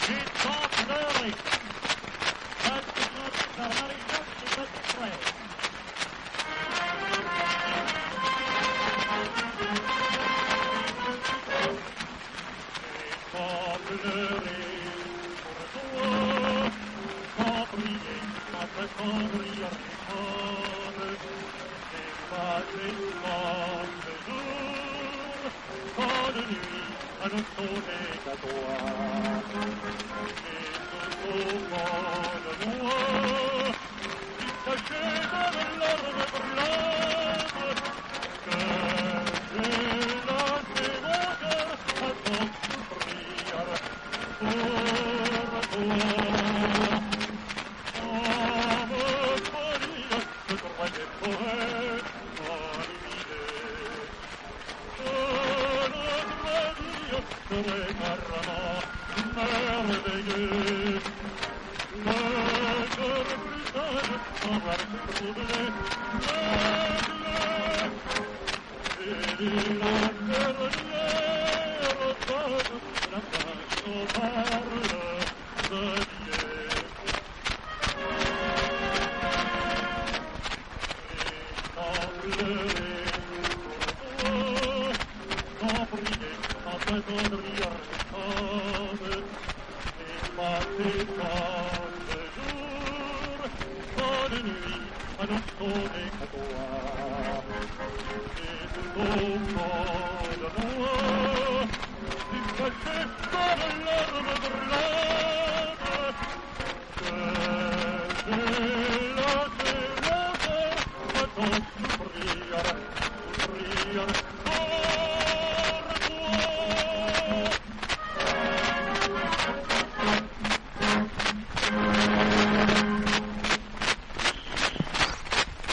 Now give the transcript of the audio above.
et sans pleurer. La Marie-Jacques est satisfaite. Sans pleurer pour toi, sans prier, sans prétendre c'est passé sans jour, sans de nuit, à ne sonner qu'à toi. Et tout au fond de moi, si caché dans l'arbre brûlante, que j'ai lancé mon cœur à ton prière pour toi. Merveilleux, le cœur brûlant sans voir troublé, et la dernière page, la page nous parle de Dieu. Et sans pleurer pour toi, sans prier, sans prétendre passé tant de jours, tant de nuits, à ne sonner qu'à toi. Et tout au fond de moi, si caché dans l'arbre brûlant,